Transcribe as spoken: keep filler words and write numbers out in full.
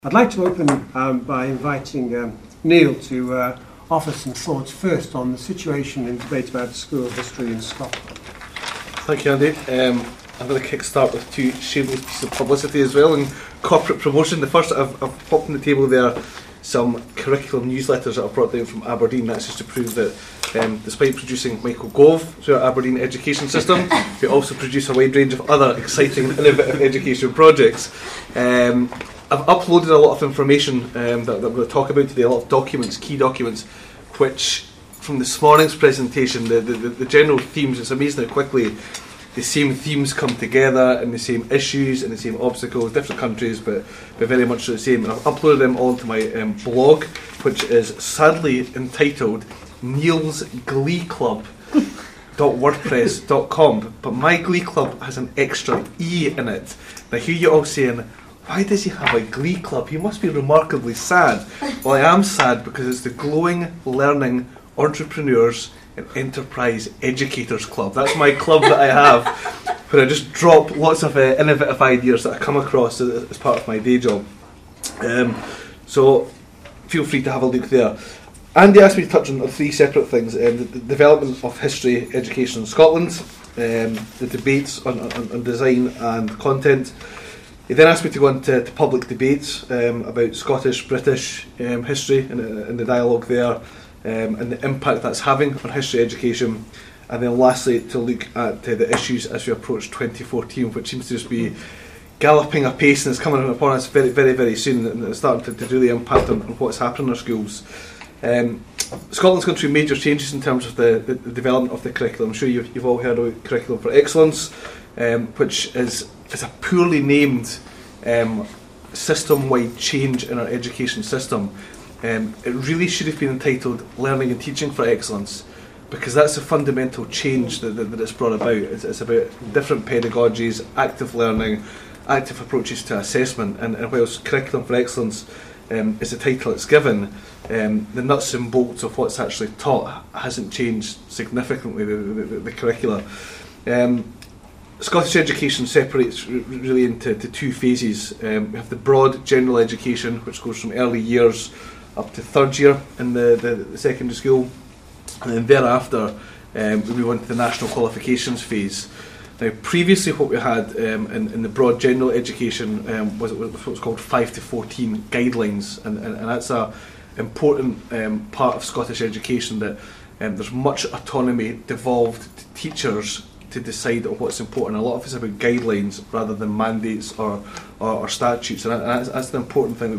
I'd like to open um, by inviting um, Neil to uh, offer some thoughts first on the situation and debate about school history in Scotland. Thank you, Andy. Um, I'm going to kick-start with two shameless pieces of publicity as well and corporate promotion. The first, I've, I've popped on the table there some curriculum newsletters that I've brought down from Aberdeen. That's just to prove that um, despite producing Michael Gove through our Aberdeen education system, we also produce a wide range of other exciting and innovative education projects. Um, I've uploaded a lot of information um, that, that we're going to talk about today, a lot of documents, key documents, which from this morning's presentation, the, the, the general themes, it's amazing how quickly the same themes come together and the same issues and the same obstacles, different countries, but, but very much the same. And I've uploaded them all to my um, blog, which is sadly entitled Neil's Glee Club dot wordpress dot com. But my Glee Club has an extra E in it. Now, I hear you all saying, why does he have a glee club? He must be remarkably sad. Well, I am sad because it's the Glowing Learning Entrepreneurs and Enterprise Educators Club. That's my club that I have, where I just drop lots of uh, innovative ideas that I come across as, as part of my day job. Um, so feel free to have a look there. Andy asked me to touch on three separate things: um, the, the development of history education in Scotland, um, the debates on, on, on design and content. He then asked me to go into to public debates um, about Scottish, British um, history and, uh, and the dialogue there, um, and the impact that's having on history education. And then lastly, to look at uh, the issues as we approach twenty fourteen, which seems to just be galloping apace and it's coming upon us very, very, very soon, and it's starting to, to really impact on, on what's happening in our schools. Um, Scotland's gone through major changes in terms of the, the, the development of the curriculum. I'm sure you've, you've all heard of Curriculum for Excellence, um, which is is a poorly named um, system-wide change in our education system. Um, it really should have been entitled Learning and Teaching for Excellence, because that's a fundamental change that, that, that it's brought about. It's, it's about different pedagogies, active learning, active approaches to assessment, and, and whilst Curriculum for Excellence um, is the title it's given, um, the nuts and bolts of what's actually taught hasn't changed significantly, the, the, the, the curricula. Um, Scottish education separates r- really into to two phases. Um, we have the broad general education, which goes from early years up to third year in the, the, the secondary school, and then thereafter um, we move on to the national qualifications phase. Now, previously what we had um, in, in the broad general education um, was, was what's called five to fourteen guidelines, and, and, and that's an important um, part of Scottish education, that um, there's much autonomy devolved to teachers to decide on what's important. A lot of it's about guidelines rather than mandates or, or, or statutes, and that's, that's the important thing that